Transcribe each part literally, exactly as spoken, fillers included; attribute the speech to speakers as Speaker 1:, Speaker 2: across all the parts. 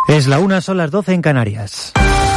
Speaker 1: Es la una, son las doce en Canarias.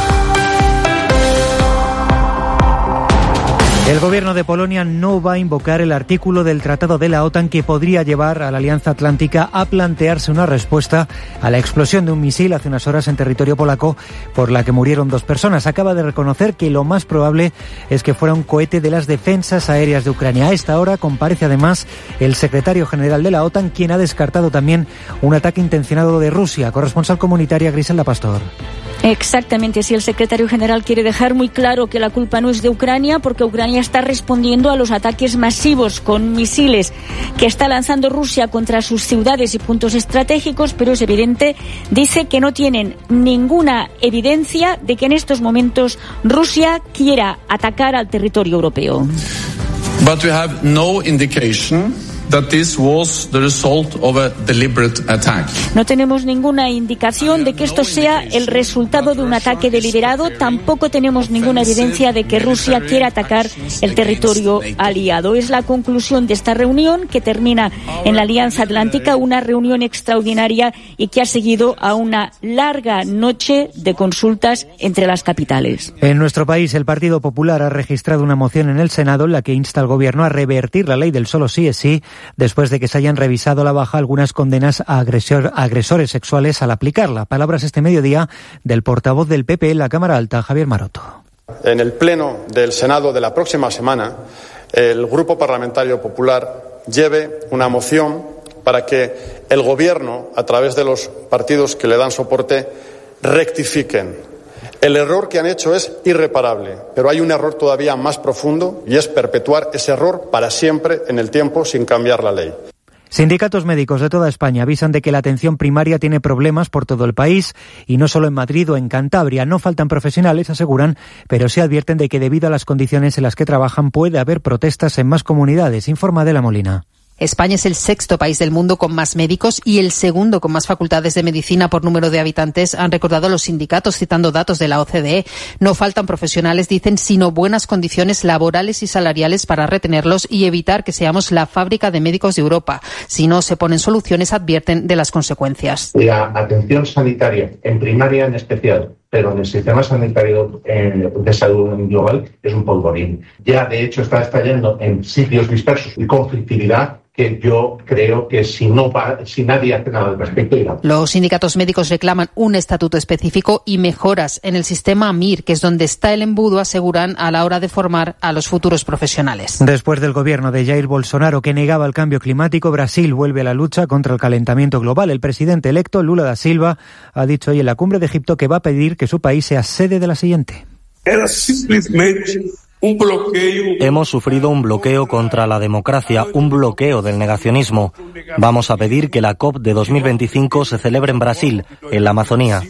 Speaker 1: El gobierno de Polonia no va a invocar el artículo del Tratado de la OTAN que podría llevar a la Alianza Atlántica a plantearse una respuesta a la explosión de un misil hace unas horas en territorio polaco por la que murieron dos personas. Acaba de reconocer que lo más probable es que fuera un cohete de las defensas aéreas de Ucrania. A esta hora comparece además el secretario general de la OTAN, quien ha descartado también un ataque intencionado de Rusia. Corresponsal comunitaria Griselda Pastor.
Speaker 2: Exactamente, si el secretario general quiere dejar muy claro que la culpa no es de Ucrania, porque Ucrania está respondiendo a los ataques masivos con misiles que está lanzando Rusia contra sus ciudades y puntos estratégicos, pero es evidente, dice que no tienen ninguna evidencia de que en estos momentos Rusia quiera atacar al territorio europeo.
Speaker 3: But we have no indication that this was the result of a deliberate attack.
Speaker 2: No tenemos ninguna indicación de que esto sea el resultado de un ataque deliberado. Tampoco tenemos ninguna evidencia de que Rusia quiera atacar el territorio aliado. Es la conclusión de esta reunión que termina en la Alianza Atlántica, una reunión extraordinaria y que ha seguido a una larga noche de consultas entre las capitales.
Speaker 1: En nuestro país, el Partido Popular ha registrado una moción en el Senado en la que insta al Gobierno a revertir la ley del solo sí es sí, después de que se hayan revisado a la baja algunas condenas a, agresor, a agresores sexuales al aplicarla. Palabras este mediodía del portavoz del P P en la Cámara Alta, Javier Maroto.
Speaker 4: En el Pleno del Senado de la próxima semana, el Grupo Parlamentario Popular lleve una moción para que el Gobierno, a través de los partidos que le dan soporte, rectifiquen. El error que han hecho es irreparable, pero hay un error todavía más profundo y es perpetuar ese error para siempre en el tiempo sin cambiar la ley.
Speaker 1: Sindicatos médicos de toda España avisan de que la atención primaria tiene problemas por todo el país y no solo en Madrid o en Cantabria. No faltan profesionales, aseguran, pero sí advierten de que debido a las condiciones en las que trabajan puede haber protestas en más comunidades. Informa Adela Molina.
Speaker 5: España es el sexto país del mundo con más médicos y el segundo con más facultades de medicina por número de habitantes, han recordado los sindicatos citando datos de la O C D E. No faltan profesionales, dicen, sino buenas condiciones laborales y salariales para retenerlos y evitar que seamos la fábrica de médicos de Europa. Si no se ponen soluciones, advierten de las consecuencias.
Speaker 6: La atención sanitaria, en primaria en especial, pero en el sistema sanitario eh, de salud global es un polvorín. Ya, de hecho, está estallando en sitios dispersos y conflictividad que yo creo que si no si nadie hace nada al respecto irá.
Speaker 5: Los sindicatos médicos reclaman un estatuto específico y mejoras en el sistema A M I R, que es donde está el embudo, aseguran, a la hora de formar a los futuros profesionales.
Speaker 1: Después del gobierno de Jair Bolsonaro, que negaba el cambio climático, Brasil vuelve a la lucha contra el calentamiento global. El presidente electo, Lula da Silva, ha dicho hoy en la cumbre de Egipto que va a pedir que su país sea sede de la siguiente.
Speaker 7: Era simplemente un bloqueo.
Speaker 8: Hemos sufrido un bloqueo contra la democracia, un bloqueo del negacionismo. Vamos a pedir que la COP de dos mil veinticinco se celebre en Brasil, en la Amazonía.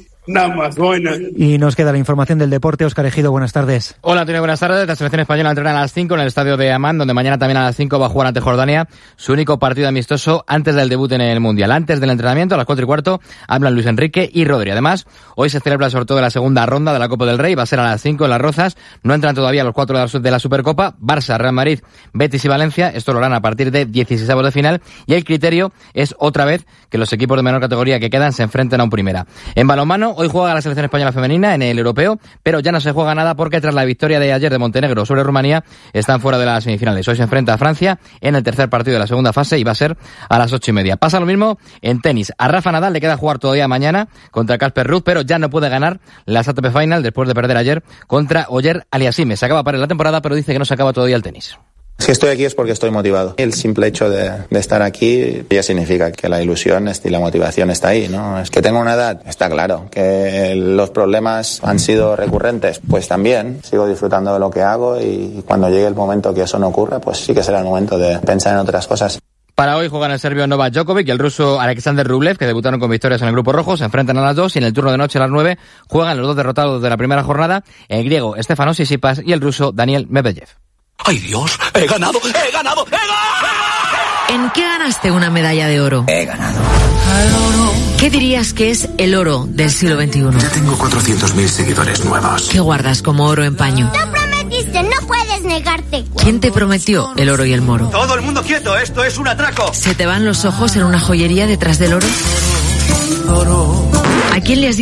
Speaker 1: Y nos queda la información del deporte. Óscar Ejido, buenas tardes.
Speaker 9: Hola, Antonio, buenas tardes. La selección española entrena a las cinco en el estadio de Amán, donde mañana también a las cinco va a jugar ante Jordania, su único partido amistoso antes del debut en el Mundial. Antes del entrenamiento, a las cuatro y cuarto, hablan Luis Enrique y Rodri. Además, hoy se celebra el sorteo de la segunda ronda de la Copa del Rey, va a ser a las cinco en Las Rozas. No entran todavía los cuatro de la Supercopa, Barça, Real Madrid, Betis y Valencia. Esto lo harán a partir de dieciseisavos de final, y el criterio es otra vez que los equipos de menor categoría que quedan se enfrenten a un primera. En balonmano, hoy juega la selección española femenina en el europeo, pero ya no se juega nada porque tras la victoria de ayer de Montenegro sobre Rumanía están fuera de las semifinales. Hoy se enfrenta a Francia en el tercer partido de la segunda fase y va a ser a las ocho y media. Pasa lo mismo en tenis. A Rafa Nadal le queda jugar todavía mañana contra Casper Ruud, pero ya no puede ganar las A T P Final después de perder ayer contra Oyer Aliassime. Se acaba para la temporada, pero dice que no se acaba todavía el tenis.
Speaker 10: Si estoy aquí es porque estoy motivado. El simple hecho de, de estar aquí ya significa que la ilusión y la motivación está ahí, ¿no? Es que tengo una edad, está claro. Que los problemas han sido recurrentes, pues también. Sigo disfrutando de lo que hago y cuando llegue el momento que eso no ocurra, pues sí que será el momento de pensar en otras cosas.
Speaker 9: Para hoy juegan el serbio Novak Djokovic y el ruso Alexander Rublev, que debutaron con victorias en el grupo rojo. Se enfrentan a las dos y en el turno de noche a las nueve juegan los dos derrotados de la primera jornada, el griego Stefanos Tsitsipas y el ruso Daniel Medvedev.
Speaker 11: ¡Ay, Dios! ¡He ganado! ¡He ganado! ¡He ganado!
Speaker 12: ¿En qué ganaste una medalla de oro?
Speaker 11: He ganado.
Speaker 12: ¿Qué dirías que es el oro del siglo veintiuno?
Speaker 11: Ya tengo cuatrocientos mil seguidores nuevos.
Speaker 12: ¿Qué guardas como oro en paño?
Speaker 13: ¡Lo prometiste! ¡No puedes negarte!
Speaker 12: ¿Quién te prometió el oro y el moro?
Speaker 14: ¡Todo el mundo quieto! ¡Esto es un atraco!
Speaker 12: ¿Se te van los ojos en una joyería detrás del oro? ¿A quién le has dicho?